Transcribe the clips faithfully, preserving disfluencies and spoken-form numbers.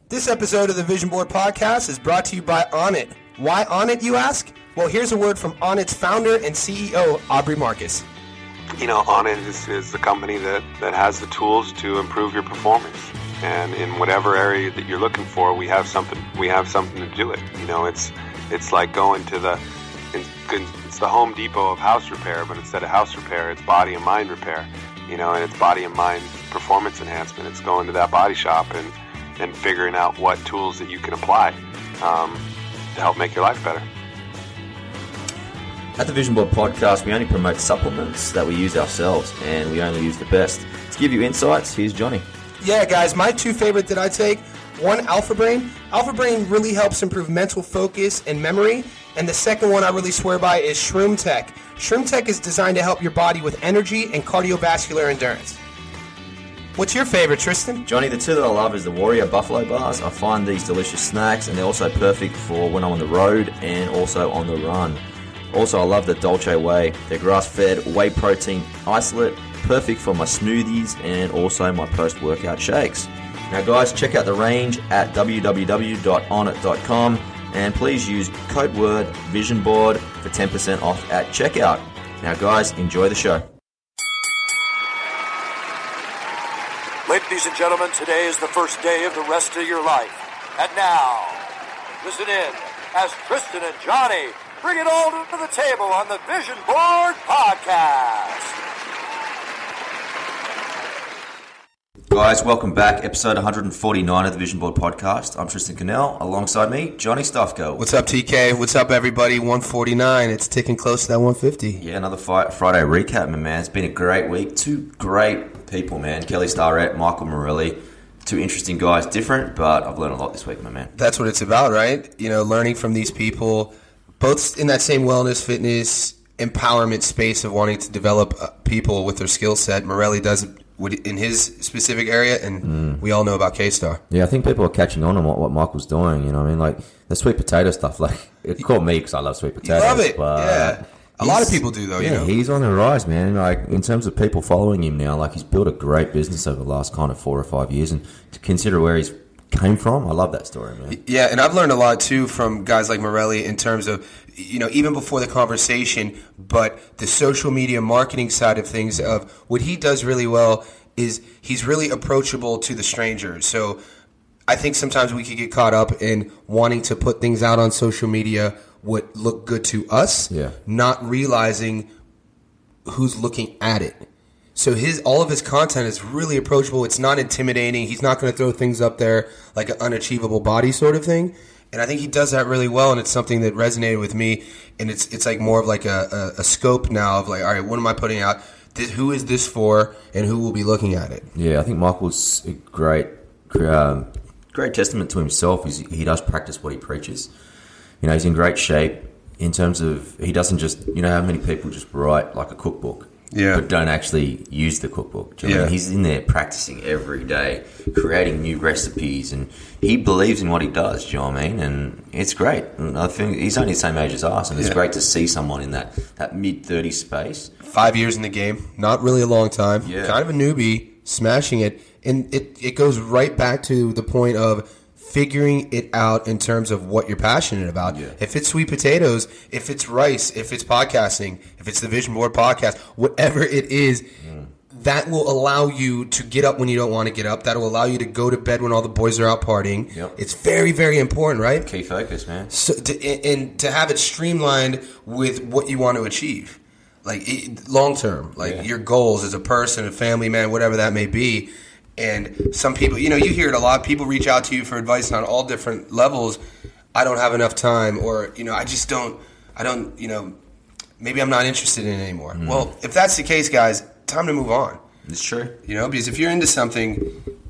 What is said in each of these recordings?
This episode of the Vision Board Podcast is brought to you by Onnit. Why Onnit, you ask? Well, here's a word from Onnit's founder and C E O, Aubrey Marcus. You know, Onnit is, is the company that, that has the tools to improve your performance. And in whatever area that you're looking for, we have something. We have something to do it. You know, it's it's like going to the it's, it's the Home Depot of house repair, but instead of house repair, it's body and mind repair. You know, and it's body and mind performance enhancement. It's going to that body shop and and figuring out what tools that you can apply um, to help make your life better. At the Vision Board Podcast, we only promote supplements that we use ourselves, and we only use the best. To give you insights, here's Johnny. Yeah, guys, my two favorite that I take, one, Alpha Brain. Alpha Brain really helps improve mental focus and memory. And the second one I really swear by is Shroom Tech. Shroom Tech is designed to help your body with energy and cardiovascular endurance. What's your favorite, Tristan? Johnny, the two that I love is the Warrior Buffalo Bars. I find these delicious snacks, and they're also perfect for when I'm on the road and also on the run. Also, I love the Dolce Whey. They're grass-fed, whey protein isolate, perfect for my smoothies and also my post-workout shakes. Now, guys, check out the range at w w w dot onnit dot com, and please use code word VisionBoard for ten percent off at checkout. Now, guys, enjoy the show. Ladies and gentlemen, today is the first day of the rest of your life. And now, listen in as Tristan and Johnny bring it all to the table on the Vision Board Podcast. Guys, welcome back. Episode one forty-nine of the Vision Board Podcast. I'm Tristan Cannell. Alongside me, Johnny Stuffgo. What's up, T K? What's up, everybody? one forty-nine. It's ticking close to that one fifty. Yeah, another fight, Friday recap, my man. It's been a great week. Two great people, man. Kelly Starrett, Michael Morelli. Two interesting guys, different, but I've learned a lot this week, my man. That's what it's about, right? You know, learning from these people, both in that same wellness, fitness, empowerment space of wanting to develop uh, people with their skill set. Morelli does it in his specific area, and mm. we all know about K-Star. Yeah, I think people are catching on to what, what Michael's doing, you know what I mean? Like, the sweet potato stuff, like, it caught me because I love sweet potatoes. You love it, but yeah. A lot of people do, though, yeah, you know. He's on the rise, man. Like, in terms of people following him now, like, he's built a great business over the last kind of four or five years, and to consider where he's came from, I love that story, man. Yeah, and I've learned a lot, too, from guys like Morelli in terms of, you know, even before the conversation, but the social media marketing side of things of what he does really well is he's really approachable to the stranger. So I think sometimes we could get caught up in wanting to put things out on social media what look good to us, yeah. not realizing who's looking at it. So his all of his content is really approachable. It's not intimidating. He's not going to throw things up there like an unachievable body sort of thing. And I think he does that really well, and it's something that resonated with me. And it's it's like more of like a, a, a scope now of like, all right, what am I putting out? This, who is this for, and who will be looking at it? Yeah, I think Michael's a great, um, great testament to himself. He's, he does practice what he preaches. You know, he's in great shape in terms of he doesn't just, you know, how many people just write like a cookbook. Yeah. But don't actually use the cookbook. Do you know what I mean? He's in there practicing every day, creating new recipes, and he believes in what he does. Do you know what I mean? And it's great. And I think he's only the same age as us, and it's yeah. great to see someone in that, that mid thirties space. Five years in the game, not really a long time. Yeah. Kind of a newbie, smashing it. And it, it goes right back to the point of figuring it out in terms of what you're passionate about. Yeah. If it's sweet potatoes, if it's rice, if it's podcasting, if it's the Vision Board Podcast, whatever it is, mm. that will allow you to get up when you don't want to get up. That will allow you to go to bed when all the boys are out partying. Yep. It's very, very important, right? Key focus, man. So to, and to have it streamlined with what you want to achieve, like long term, like yeah. your goals as a person, a family man, whatever that may be. And some people, you know, you hear it a lot. People reach out to you for advice on all different levels. I don't have enough time, or, you know, I just don't, I don't, you know, maybe I'm not interested in it anymore. Mm. Well, if that's the case, guys, time to move on. It's true. You know, because if you're into something,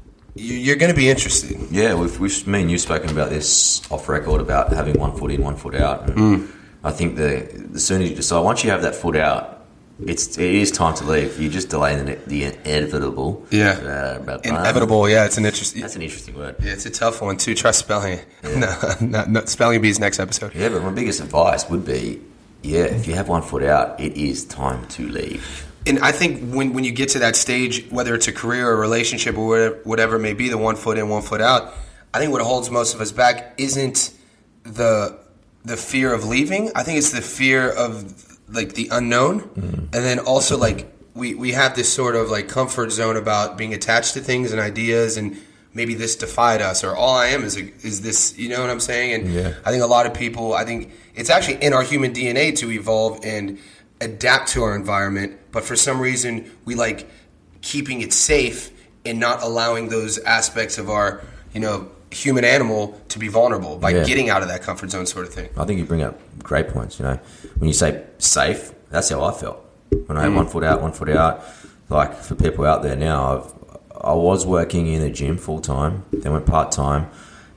you're going to be interested. Yeah, we've, we've, me and you've spoken about this off record about having one foot in, one foot out. And mm. I think the, the sooner you decide, once you have that foot out, It's it is time to leave. You just delay the, the inevitable. Yeah, uh, inevitable. Yeah, it's an interesting. That's an interesting word. Yeah, it's a tough one too. Try spelling it. Yeah. No, not, not spelling bees next episode. Yeah, but my biggest advice would be, yeah, if you have one foot out, it is time to leave. And I think when when you get to that stage, whether it's a career or a relationship or whatever, whatever it may be, the one foot in, one foot out, I think what holds most of us back isn't the the fear of leaving. I think it's the fear of like the unknown, mm. and then also like we we have this sort of like comfort zone about being attached to things and ideas, and maybe this defied us, or all I am is a, is this. You know what I'm saying? And yeah. I think a lot of people. I think it's actually in our human D N A to evolve and adapt to our environment, but for some reason we like keeping it safe and not allowing those aspects of our, you know, human animal to be vulnerable by yeah. getting out of that comfort zone sort of thing. I think you bring up great points, you know. When you say safe, that's how I felt. When I had mm. one foot out, one foot out. Like, for people out there now, I've, I was working in a gym full-time, then went part-time,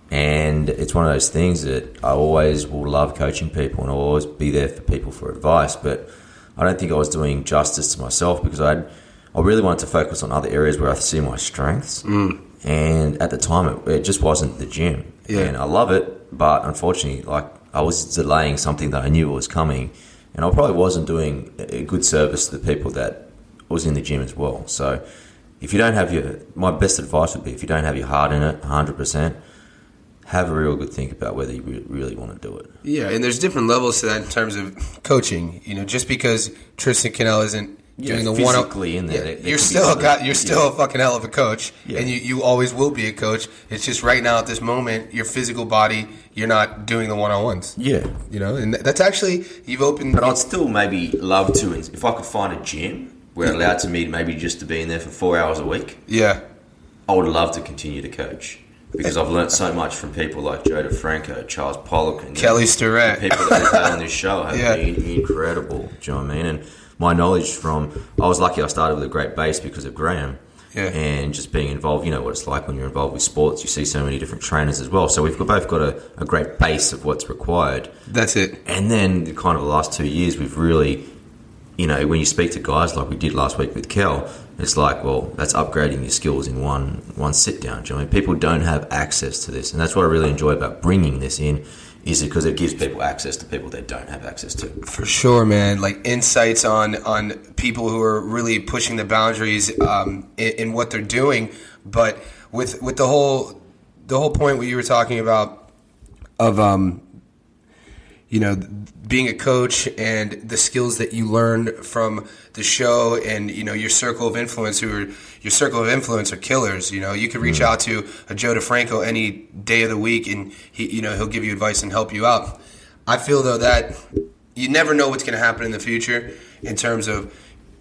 and it's one of those things that I always will love coaching people and I'll always be there for people for advice, but I don't think I was doing justice to myself because I'd, I really wanted to focus on other areas where I see my strengths. Mm. And at the time, it, it just wasn't the gym. Yeah. And I love it, but unfortunately, like I was delaying something that I knew was coming, and I probably wasn't doing a good service to the people that was in the gym as well. So if you don't have your, my best advice would be if you don't have your heart in it one hundred percent, have a real good think about whether you re- really want to do it. Yeah, and there's different levels to that in terms of coaching. You know, just because Tristan Cannell isn't Yeah, doing the physically one in there, yeah, they, they you're could be still other- got you're still yeah. a fucking hell of a coach, Yeah. and you, you always will be a coach. It's just right now at this moment, your physical body, you're not doing the one on ones. Yeah. You know, and that's actually you've opened. But I'd still maybe love to, if I could find a gym where it allowed to me maybe just to be in there for four hours a week, yeah, I would love to continue to coach. Because I've learnt so much from people like Joe DeFranco, Charles Pollock, and Kelly Starrett. The people that we've had on this show have Yeah. been incredible. Do you know what I mean? And my knowledge from, I was lucky I started with a great base because of Graham. Yeah. And just being involved, you know what it's like when you're involved with sports, you see so many different trainers as well. So we've both got a, a great base of what's required. That's it. And then the kind of the last two years, we've really, you know, when you speak to guys like we did last week with Kel, it's like, well, that's upgrading your skills in one one sit down. Do you know what I mean? People don't have access to this, and that's what I really enjoy about bringing this in, is because it gives people access to people they don't have access to. For sure, man. Like insights on on people who are really pushing the boundaries um, in, in what they're doing, but with with the whole the whole point what you were talking about of um, you know, being a coach and the skills that you learned from the show and, you know, your circle of influence who are, your circle of influence are killers. You know, you can reach mm. out to a Joe DeFranco any day of the week and he, you know, he'll give you advice and help you out. I feel though that you never know what's going to happen in the future in terms of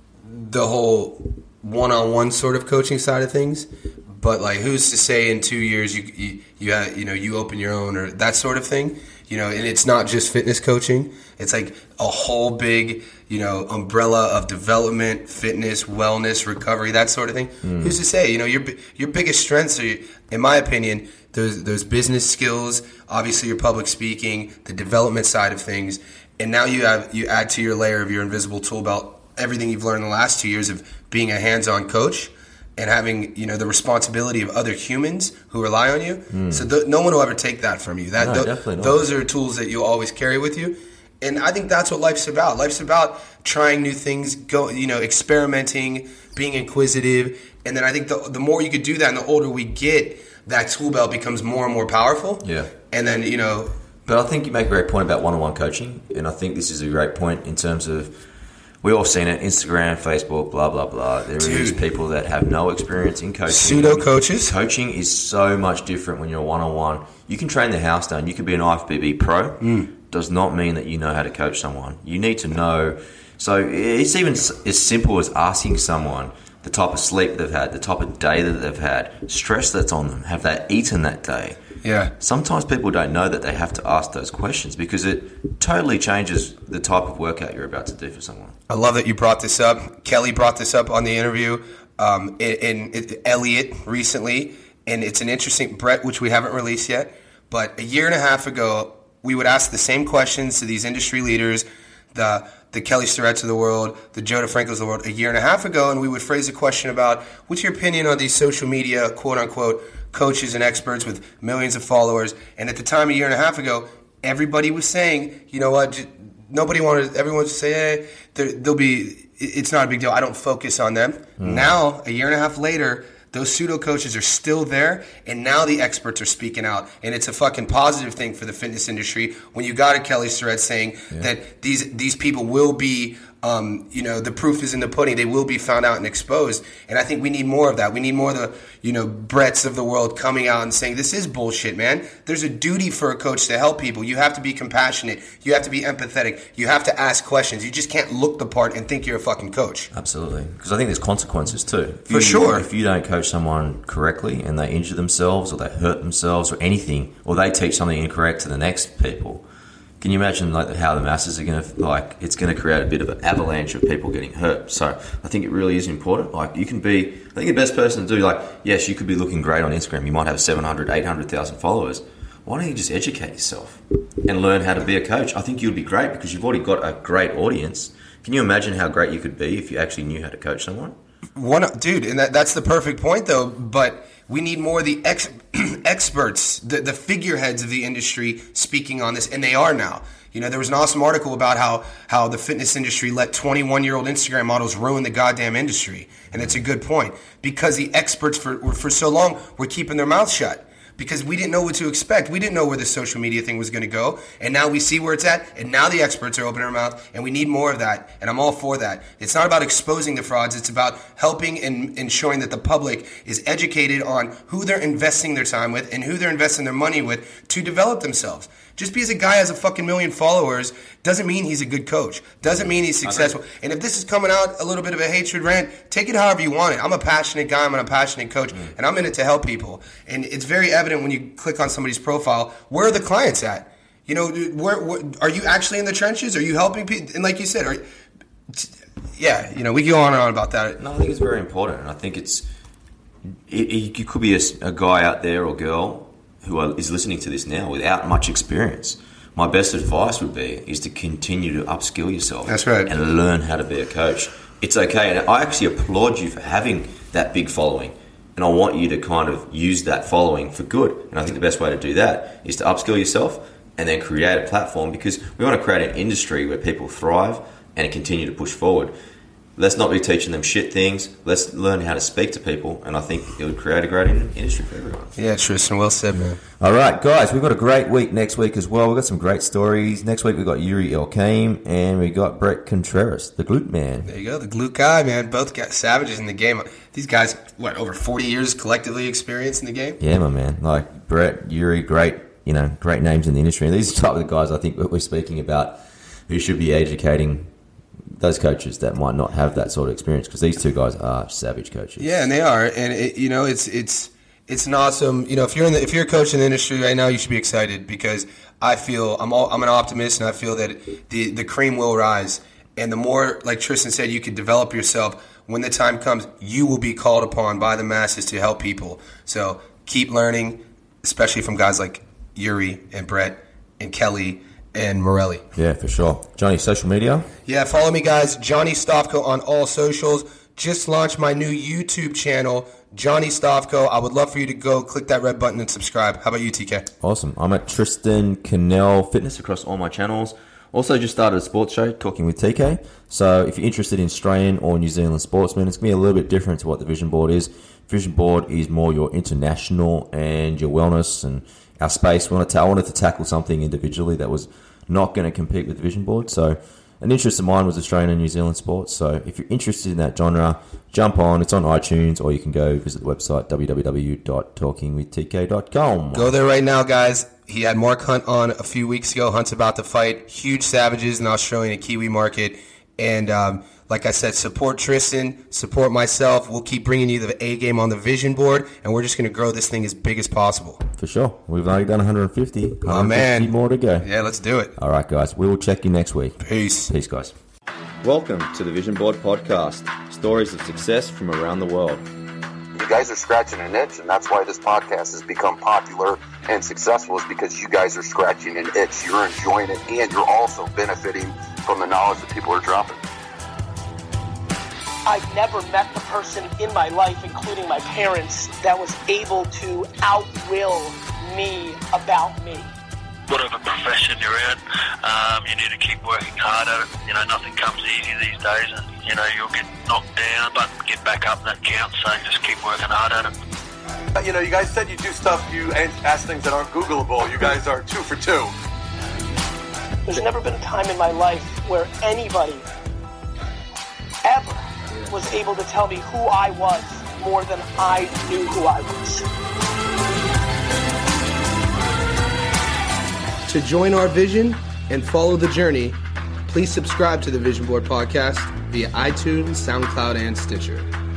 the whole one-on-one sort of coaching side of things. But like, who's to say in two years you you you, have, you know you open your own or that sort of thing, you know? And it's not just fitness coaching; it's like a whole big you know umbrella of development, fitness, wellness, recovery, that sort of thing. Mm. Who's to say? You know, your your biggest strengths are, in my opinion, those those business skills. Obviously, your public speaking, the development side of things, and now you have you add to your layer of your invisible tool belt everything you've learned in the last two years of being a hands-on coach. And having, you know, the responsibility of other humans who rely on you. Mm. So th- no one will ever take that from you. That no, th- definitely not. Those are tools that you'll always carry with you. And I think that's what life's about. Life's about trying new things, go, you know, experimenting, being inquisitive. And then I think the, the more you could do that and the older we get, that tool belt becomes more and more powerful. Yeah. And then, you know. But I think you make a great point about one-on-one coaching. And I think this is a great point in terms of, we all seen it, Instagram, Facebook, blah, blah, blah. There Dude. is people that have no experience in coaching. Pseudo coaches. Coaching is so much different when you're one-on-one. You can train the house down. You can be an I F B B pro. Mm. Does not mean that you know how to coach someone. You need to know. So it's even as simple as asking someone the type of sleep they've had, the type of day that they've had, stress that's on them. Have they eaten that day? Yeah. Sometimes people don't know that they have to ask those questions because it totally changes the type of workout you're about to do for someone. I love that you brought this up. Kelly brought this up on the interview, um, and, and Elliot recently, and it's an interesting, Brett, which we haven't released yet, but a year and a half ago, we would ask the same questions to these industry leaders, the the Kelly Starretts of the world, the Joe DeFrancos of the world, a year and a half ago, and we would phrase a question about, what's your opinion on these social media, quote-unquote, coaches and experts with millions of followers? And at the time, a year and a half ago, everybody was saying, you know what, nobody wanted, everyone was saying, hey, they'll be, it's not a big deal, I don't focus on them. Mm. Now, a year and a half later, those pseudo coaches are still there, and now the experts are speaking out, and it's a fucking positive thing for the fitness industry when you got a Kelly Starrett saying yeah. that these these people will be. Um, you know, the proof is in the pudding. They will be found out and exposed. And I think we need more of that. We need more of the, you know, Bretts of the world coming out and saying, this is bullshit, man. There's a duty for a coach to help people. You have to be compassionate. You have to be empathetic. You have to ask questions. You just can't look the part and think you're a fucking coach. Absolutely. Because I think there's consequences too. If for you, sure. If you don't coach someone correctly and they injure themselves or they hurt themselves or anything, or they teach something incorrect to the next people, can you imagine like how the masses are going to, like, it's going to create a bit of an avalanche of people getting hurt. So I think it really is important. Like, you can be, I think the best person to do, like, yes, you could be looking great on Instagram. You might have seven hundred, eight hundred thousand followers. Why don't you just educate yourself and learn how to be a coach? I think you'd be great because you've already got a great audience. Can you imagine how great you could be if you actually knew how to coach someone? One, dude, and that, that's the perfect point, though. But we need more of the ex, experts, the, the figureheads of the industry speaking on this, and they are now. You know, there was an awesome article about how, how the fitness industry let twenty-one-year-old Instagram models ruin the goddamn industry. And it's a good point. Because the experts for for so long were keeping their mouths shut. Because we didn't know what to expect. We didn't know where the social media thing was going to go. And now we see where it's at. And now the experts are opening their mouth. And we need more of that. And I'm all for that. It's not about exposing the frauds. It's about helping and ensuring that the public is educated on who they're investing their time with and who they're investing their money with to develop themselves. Just because a guy has a fucking million followers doesn't mean he's a good coach. Doesn't mean he's successful. And if this is coming out a little bit of a hatred rant, take it however you want it. I'm a passionate guy. I'm a passionate coach. Mm. And I'm in it to help people. And it's very evident when you click on somebody's profile, where are the clients at? You know, where, where are you actually in the trenches? Are you helping people? And like you said, are, yeah, you know, we can go on and on about that. No, I think it's very important. And I think it's, it, it, you could be a, a guy out there or girl who are, is listening to this now without much experience. My best advice would be is to continue to upskill yourself. That's right. And learn how to be a coach. It's okay. And I actually applaud you for having that big following. And I want you to kind of use that following for good. And I think the best way to do that is to upskill yourself and then create a platform, because we want to create an industry where people thrive and continue to push forward. Let's not be teaching them shit things. Let's learn how to speak to people, and I think it would create a great industry for everyone. Yeah, Tristan, well said, man. All right, guys, we've got a great week next week as well. We've got some great stories. Next week we've got Yuri Elkaim, and we got Brett Contreras, the glute man. There you go, the glute guy, man. Both got savages in the game. These guys, what, over forty years collectively experience in the game? Yeah, my man. Like Brett, Yuri, great, you know, great names in the industry. And these are the type of the guys I think that we're speaking about who should be educating those coaches that might not have that sort of experience, because these two guys are savage coaches. Yeah, and they are, and it, you know, it's it's it's an awesome. You know, if you're in the, if you're a coach in the industry right now, you should be excited, because I feel I'm all, I'm an optimist, and I feel that the the cream will rise, and the more, like Tristan said, you can develop yourself. When the time comes, you will be called upon by the masses to help people. So keep learning, especially from guys like Yuri and Brett and Kelly and Morelli. Yeah, for sure. Johnny, social media? Yeah, follow me, guys. Johnny Stofko on all socials. Just launched my new YouTube channel, Johnny Stofko. I would love for you to go click that red button and subscribe. How about you, T K? Awesome. I'm at Tristan Cannell Fitness across all my channels. Also just started a sports show, Talking with T K. So if you're interested in Australian or New Zealand sportsmen, it's going to be a little bit different to what the Vision Board is. Vision Board is more your international and your wellness and our space. We want to ta- I wanted to tackle something individually that was not going to compete with the Vision Board. So an interest of mine was Australian and New Zealand sports. So if you're interested in that genre, jump on. It's on iTunes, or you can go visit the website, w w w dot talking with t k dot com. Go there right now, guys. He had Mark Hunt on a few weeks ago. Hunt's about to fight huge savages in the Australian and Kiwi market. And um, like I said, support Tristan, support myself. We'll keep bringing you the A game on the Vision Board, and we're just going to grow this thing as big as possible. For sure. We've only done one hundred fifty. Oh, man. more to go. Yeah, let's do it. All right, guys. We will check you next week. Peace. Peace, guys. Welcome to the Vision Board Podcast. Stories of success from around the world. You guys are scratching an itch, and that's why this podcast has become popular and successful, is because you guys are scratching an itch. You're enjoying it, and you're also benefiting from the knowledge that people are dropping. I've never met the person in my life, including my parents, that was able to outwill me about me. whatever profession you're in, um, you need to keep working hard at it. You know, nothing comes easy these days, and, you know, you'll get knocked down, but get back up, that counts, so just keep working hard at it. You know, you guys said you do stuff, you ask things that aren't Googleable. You guys are two for two. There's never been a time in my life where anybody ever was able to tell me who I was more than I knew who I was. To join our vision and follow the journey, please subscribe to the Vision Board Podcast via iTunes, SoundCloud, and Stitcher.